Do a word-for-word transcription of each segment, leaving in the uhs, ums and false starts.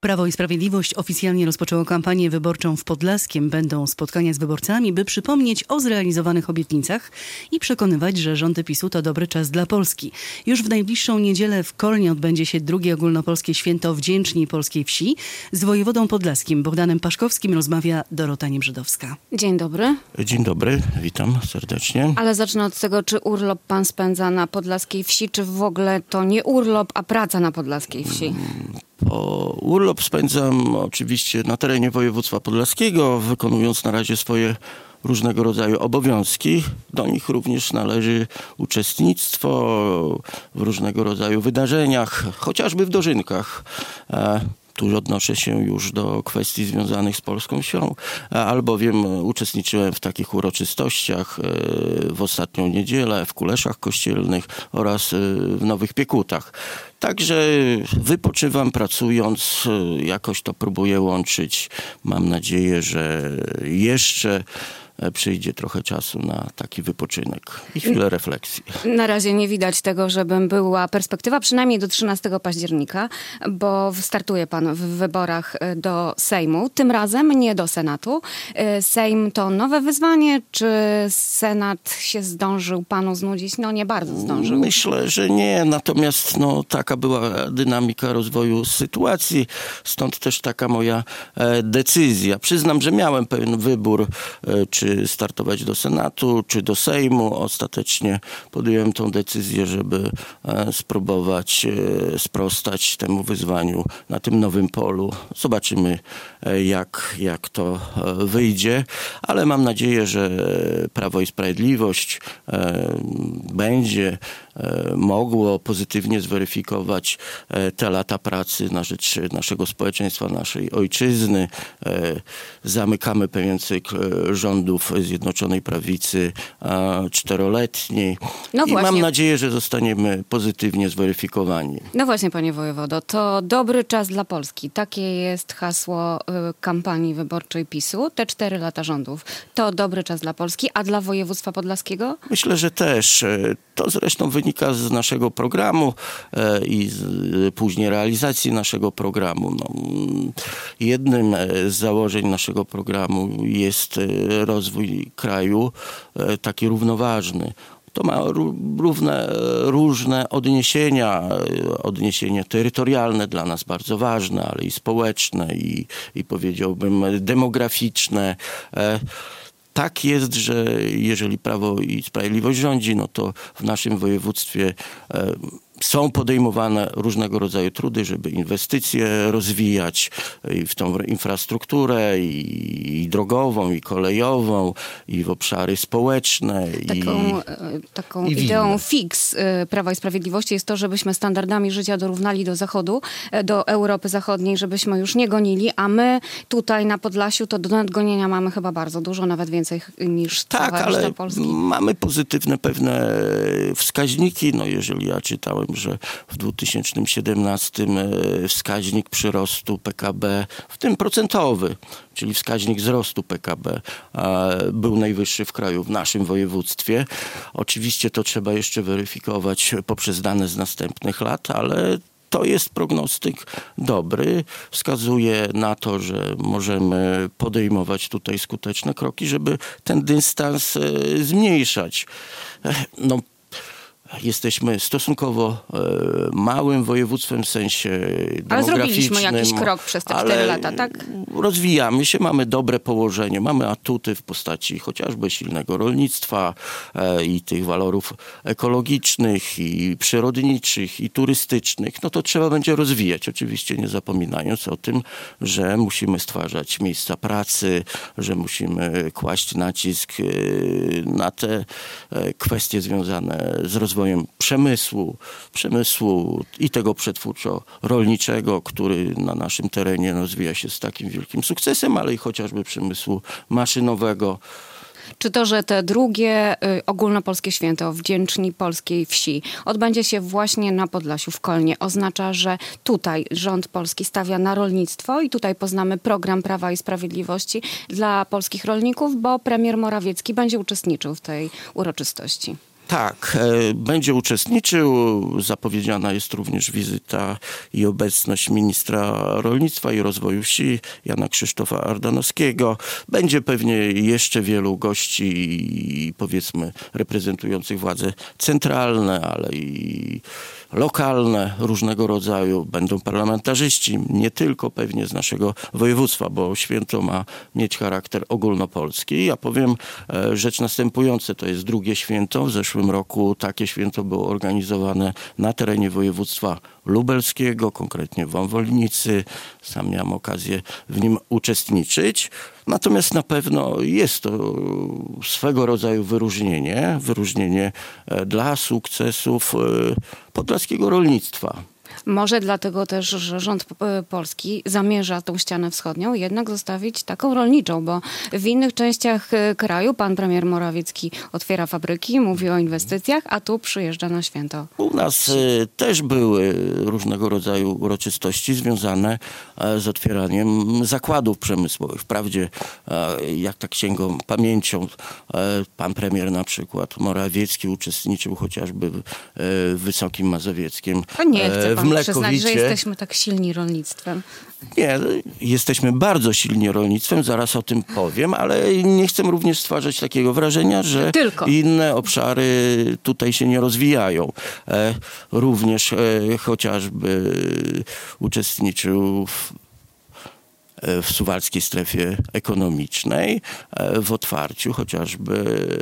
Prawo i Sprawiedliwość oficjalnie rozpoczęło kampanię wyborczą w Podlaskiem. Będą spotkania z wyborcami, by przypomnieć o zrealizowanych obietnicach i przekonywać, że rządy PiSu to dobry czas dla Polski. Już w najbliższą niedzielę w Kolnie odbędzie się drugie ogólnopolskie święto Wdzięczni Polskiej Wsi. Z wojewodą podlaskim Bogdanem Paszkowskim rozmawia Dorota Niebrzydowska. Dzień dobry. Dzień dobry, witam serdecznie. Ale zacznę od tego, czy urlop pan spędza na podlaskiej wsi, czy w ogóle to nie urlop, a praca na podlaskiej wsi? Po urlop spędzam oczywiście na terenie województwa podlaskiego, wykonując na razie swoje różnego rodzaju obowiązki. Do nich również należy uczestnictwo w różnego rodzaju wydarzeniach, chociażby w dożynkach. Tu odnoszę się już do kwestii związanych z polską wsią, albowiem uczestniczyłem w takich uroczystościach w ostatnią niedzielę w Kuleszach Kościelnych oraz w Nowych Piekutach. Także wypoczywam pracując, jakoś to próbuję łączyć. Mam nadzieję, że jeszcze przyjdzie trochę czasu na taki wypoczynek i chwilę refleksji. Na razie nie widać tego, żeby była perspektywa, przynajmniej do trzynastego października, bo startuje pan w wyborach do Sejmu, tym razem nie do Senatu. Sejm to nowe wyzwanie, czy Senat się zdążył panu znudzić? No nie bardzo zdążył. Myślę, że nie, natomiast no, taka była dynamika rozwoju sytuacji, stąd też taka moja e, decyzja. Przyznam, że miałem pewien wybór, e, czy czy startować do Senatu, czy do Sejmu. Ostatecznie podjąłem tą decyzję, żeby e, spróbować e, sprostać temu wyzwaniu na tym nowym polu. Zobaczymy, e, jak, jak to e, wyjdzie, ale mam nadzieję, że Prawo i Sprawiedliwość e, będzie e, mogło pozytywnie zweryfikować e, te lata pracy na rzecz naszego społeczeństwa, naszej ojczyzny. E, zamykamy pewien cykl rządu Zjednoczonej Prawicy czteroletniej no i mam nadzieję, że zostaniemy pozytywnie zweryfikowani. No właśnie, panie wojewodo, to dobry czas dla Polski. Takie jest hasło y, kampanii wyborczej PiSu. Te cztery lata rządów to dobry czas dla Polski, a dla województwa podlaskiego? Myślę, że też. To zresztą wynika z naszego programu e, i z później realizacji naszego programu. No, jednym z założeń naszego programu jest rozwój kraju e, taki równoważny. To ma równe, różne odniesienia, odniesienie terytorialne dla nas bardzo ważne, ale i społeczne i, i powiedziałbym demograficzne. E, Tak jest, że jeżeli Prawo i Sprawiedliwość rządzi, no to w naszym województwie e, są podejmowane różnego rodzaju trudy, żeby inwestycje rozwijać i w tą infrastrukturę i, i drogową, i kolejową, i w obszary społeczne. Taką, i, taką i ideą fix Prawa i Sprawiedliwości jest to, żebyśmy standardami życia dorównali do Zachodu, do Europy Zachodniej, żebyśmy już nie gonili, a my tutaj na Podlasiu to do nadgonienia mamy chyba bardzo dużo, nawet więcej niż tak, cała ale reszta Polski. Mamy pozytywne pewne wskaźniki. No jeżeli ja czytałem, że w dwa tysiące siedemnastym wskaźnik przyrostu P K B, w tym procentowy, czyli wskaźnik wzrostu P K B, był najwyższy w kraju, w naszym województwie. Oczywiście to trzeba jeszcze weryfikować poprzez dane z następnych lat, ale to jest prognostyk dobry. Wskazuje na to, że możemy podejmować tutaj skuteczne kroki, żeby ten dystans zmniejszać. No, jesteśmy stosunkowo e, małym województwem w sensie demograficznym. Ale zrobiliśmy jakiś krok przez te cztery lata, tak? Rozwijamy się, mamy dobre położenie, mamy atuty w postaci chociażby silnego rolnictwa e, i tych walorów ekologicznych i przyrodniczych i turystycznych. No to trzeba będzie rozwijać, oczywiście nie zapominając o tym, że musimy stwarzać miejsca pracy, że musimy kłaść nacisk e, na te e, kwestie związane z rozwojem rozwojem przemysłu, przemysłu i tego przetwórczo-rolniczego, który na naszym terenie rozwija się z takim wielkim sukcesem, ale i chociażby przemysłu maszynowego. Czy to, że te drugie y, ogólnopolskie święto Wdzięczni Polskiej Wsi odbędzie się właśnie na Podlasiu, w Kolnie, oznacza, że tutaj rząd polski stawia na rolnictwo i tutaj poznamy program Prawa i Sprawiedliwości dla polskich rolników, bo premier Morawiecki będzie uczestniczył w tej uroczystości? Tak, będzie uczestniczył. Zapowiedziana jest również wizyta i obecność ministra rolnictwa i rozwoju wsi Jana Krzysztofa Ardanowskiego. Będzie pewnie jeszcze wielu gości, powiedzmy, reprezentujących władze centralne, ale i lokalne różnego rodzaju. Będą parlamentarzyści, nie tylko pewnie z naszego województwa, bo święto ma mieć charakter ogólnopolski. Ja powiem rzecz następująca, to jest drugie święto. W zeszłym roku takie święto było organizowane na terenie województwa lubelskiego, konkretnie w Wąwolnicy. Sam miałem okazję w nim uczestniczyć. Natomiast na pewno jest to swego rodzaju wyróżnienie, wyróżnienie dla sukcesów podlaskiego rolnictwa. Może dlatego też, że rząd polski zamierza tą ścianę wschodnią jednak zostawić taką rolniczą, bo w innych częściach kraju pan premier Morawiecki otwiera fabryki, mówi o inwestycjach, a tu przyjeżdża na święto. U nas y, też były różnego rodzaju uroczystości związane y, z otwieraniem zakładów przemysłowych. Wprawdzie, y, jak tak sięgam pamięcią, y, pan premier na przykład Morawiecki uczestniczył chociażby w y, Wysokim Mazowieckim. A nie chce pan Mlekowicie. przyznać, że jesteśmy tak silni rolnictwem. Nie, jesteśmy bardzo silni rolnictwem, zaraz o tym powiem, ale nie chcę również stwarzać takiego wrażenia, że Tylko. inne obszary tutaj się nie rozwijają. E, również e, chociażby uczestniczył w w suwalskiej strefie ekonomicznej, w otwarciu chociażby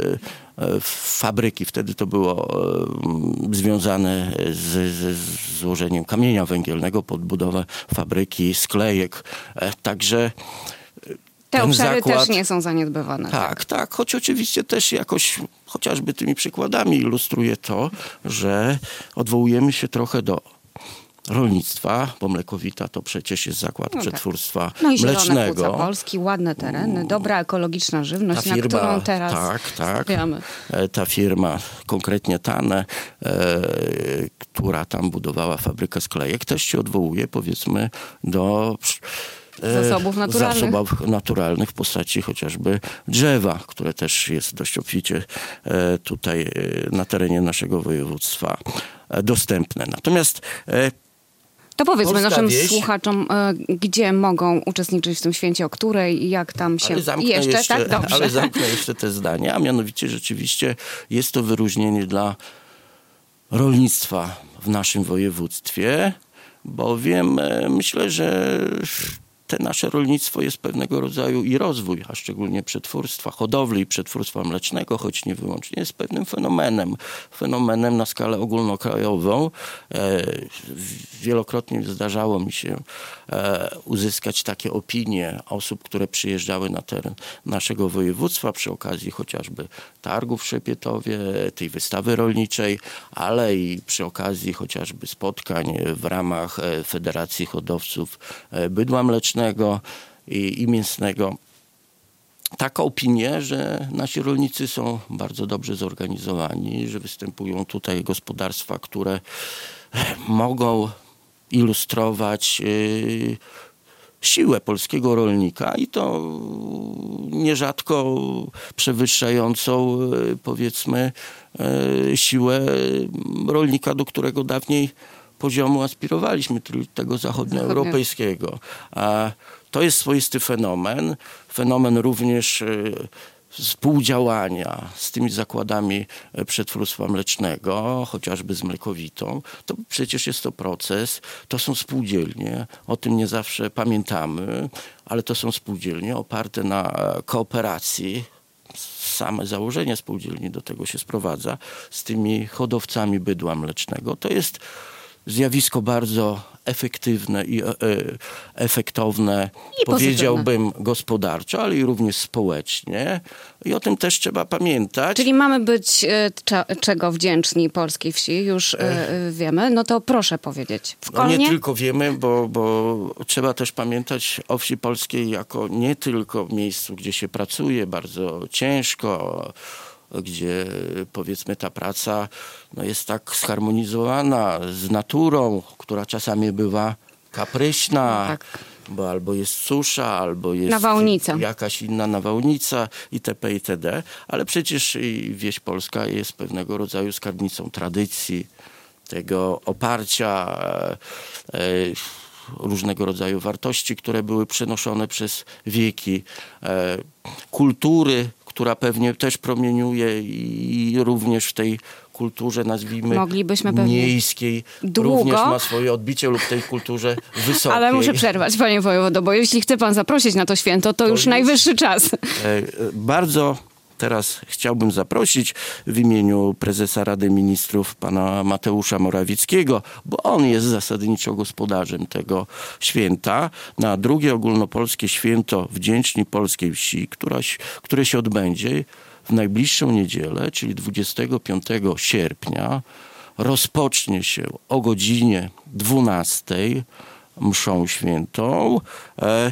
fabryki. Wtedy to było związane z, z złożeniem kamienia węgielnego pod budowę fabryki sklejek. Także te obszary zakład, też nie są zaniedbywane. Tak, tak, choć oczywiście też jakoś chociażby tymi przykładami ilustruje to, że odwołujemy się trochę do rolnictwa, bo Mlekowita to przecież jest zakład no przetwórstwa tak. No i mlecznego. Zielone Płuca Polski, ładne tereny, dobra ekologiczna żywność, Ta firma, na którą teraz tak, tak, stawiamy. Ta firma, konkretnie Tane, e, która tam budowała fabrykę sklejek, też się odwołuje, powiedzmy, do e, zasobów naturalnych. zasobów naturalnych w postaci chociażby drzewa, które też jest dość obficie e, tutaj e, na terenie naszego województwa e, dostępne. Natomiast e, To powiedzmy Polska naszym wieś, słuchaczom, e, gdzie mogą uczestniczyć w tym święcie, o której i jak tam się... Ale zamknę jeszcze, jeszcze, tak? Dobrze. ale zamknę jeszcze te zdania, a mianowicie rzeczywiście jest to wyróżnienie dla rolnictwa w naszym województwie, bowiem e, myślę, że te nasze rolnictwo jest pewnego rodzaju i rozwój, a szczególnie przetwórstwa, hodowli i przetwórstwa mlecznego, choć nie wyłącznie, jest pewnym fenomenem. Fenomenem na skalę ogólnokrajową. E, wielokrotnie zdarzało mi się e, uzyskać takie opinie osób, które przyjeżdżały na teren naszego województwa przy okazji chociażby targów w Szepietowie, tej wystawy rolniczej, ale i przy okazji chociażby spotkań w ramach Federacji Hodowców Bydła Mlecznego i, i mięsnego. Taka opinia, że nasi rolnicy są bardzo dobrze zorganizowani, że występują tutaj gospodarstwa, które mogą ilustrować yy, siłę polskiego rolnika i to nierzadko przewyższającą, yy, powiedzmy, yy, siłę rolnika, do którego dawniej poziomu aspirowaliśmy, tego zachodnioeuropejskiego. A to jest swoisty fenomen. Fenomen również y, współdziałania z tymi zakładami przetwórstwa mlecznego, chociażby z Mlekowitą. To przecież jest to proces, to są spółdzielnie, o tym nie zawsze pamiętamy, ale to są spółdzielnie oparte na kooperacji. Same założenie spółdzielni do tego się sprowadza z tymi hodowcami bydła mlecznego. To jest zjawisko bardzo efektywne i e, efektowne, I powiedziałbym gospodarczo, ale i również społecznie. I o tym też trzeba pamiętać. Czyli mamy być e, cze, czego wdzięczni polskiej wsi, już e, wiemy. No to proszę powiedzieć. W No nie Kolnie? tylko wiemy, bo, bo trzeba też pamiętać o wsi polskiej jako nie tylko miejscu, gdzie się pracuje bardzo ciężko, gdzie powiedzmy ta praca no, jest tak zharmonizowana z naturą, która czasami bywa kapryśna, No tak. bo albo jest susza, albo jest nawałnica. jakaś inna nawałnica itp. itd. Ale przecież i wieś polska jest pewnego rodzaju skarbnicą tradycji, tego oparcia, e, e, różnego rodzaju wartości, które były przenoszone przez wieki, e, kultury, która pewnie też promieniuje i również w tej kulturze, nazwijmy, Moglibyśmy pewnie miejskiej, długo, również ma swoje odbicie lub tej kulturze wysokiej. ale muszę przerwać, panie wojewodo, bo jeśli chce pan zaprosić na to święto, to, to już, już najwyższy czas. E, bardzo teraz chciałbym zaprosić w imieniu prezesa Rady Ministrów pana Mateusza Morawieckiego, bo on jest zasadniczo gospodarzem tego święta, na drugie ogólnopolskie święto Wdzięczni Polskiej Wsi, która, które się odbędzie w najbliższą niedzielę, czyli dwudziestego piątego sierpnia. Rozpocznie się o godzinie dwunastej mszą świętą, e,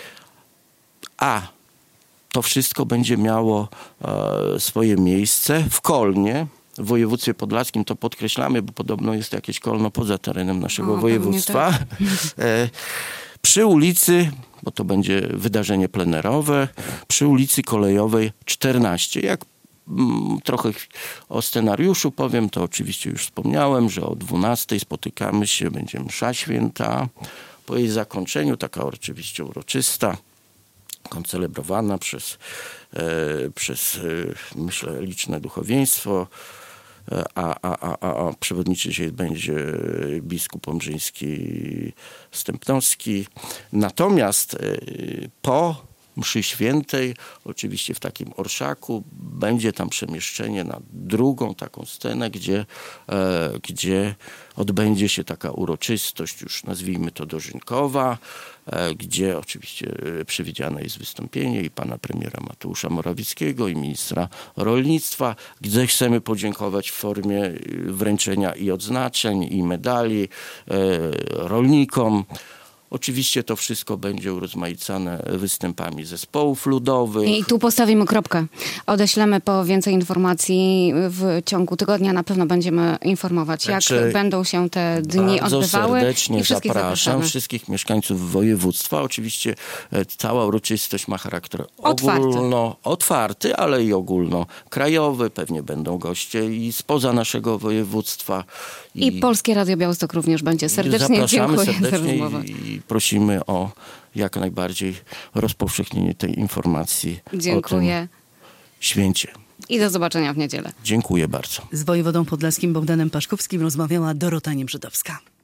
a to wszystko będzie miało e, swoje miejsce w Kolnie, w województwie podlaskim. To podkreślamy, bo podobno jest jakieś Kolno poza terenem naszego o, województwa. Tak. E, przy ulicy, bo to będzie wydarzenie plenerowe, przy ulicy Kolejowej czternaście. Jak mm, trochę o scenariuszu powiem, to oczywiście już wspomniałem, że o dwunastej spotykamy się, będzie msza święta. Po jej zakończeniu, taka oczywiście uroczysta, koncelebrowana przez, e, przez e, myślę, liczne duchowieństwo, e, a, a, a, a przewodniczyć jej będzie biskup omrzyński Stępnowski. Natomiast e, po mszy świętej, oczywiście w takim orszaku, będzie tam przemieszczenie na drugą taką scenę, gdzie, e, gdzie odbędzie się taka uroczystość, już nazwijmy to dożynkowa, e, gdzie oczywiście przewidziane jest wystąpienie i pana premiera Mateusza Morawieckiego, i ministra rolnictwa, gdzie chcemy podziękować w formie wręczenia i odznaczeń, i medali e, rolnikom. Oczywiście to wszystko będzie urozmaicane występami zespołów ludowych. I tu postawimy kropkę. Odeślemy po więcej informacji w ciągu tygodnia. Na pewno będziemy informować, Także jak będą się te dni bardzo odbywały. serdecznie I wszystkich zapraszam zapraszamy. wszystkich mieszkańców województwa. Oczywiście e, cała uroczystość ma charakter Otwarty. ogólno otwarty, ale i ogólnokrajowy. Pewnie będą goście i spoza naszego województwa. I, I Polskie Radio Białystok również będzie. Serdecznie zapraszamy dziękuję serdecznie za rozmowę. I prosimy o jak najbardziej rozpowszechnienie tej informacji Dziękuję. o tym święcie. I do zobaczenia w niedzielę. Dziękuję bardzo. Z wojewodą podlaskim Bogdanem Paszkowskim rozmawiała Dorota Niebrzydowska.